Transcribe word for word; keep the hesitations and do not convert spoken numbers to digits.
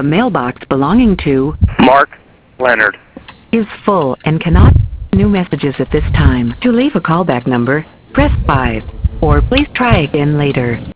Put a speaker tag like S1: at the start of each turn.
S1: mailbox belonging to
S2: Mark Leonard
S1: is full and cannot new messages at this time. To leave a callback number, press five, or please try again later.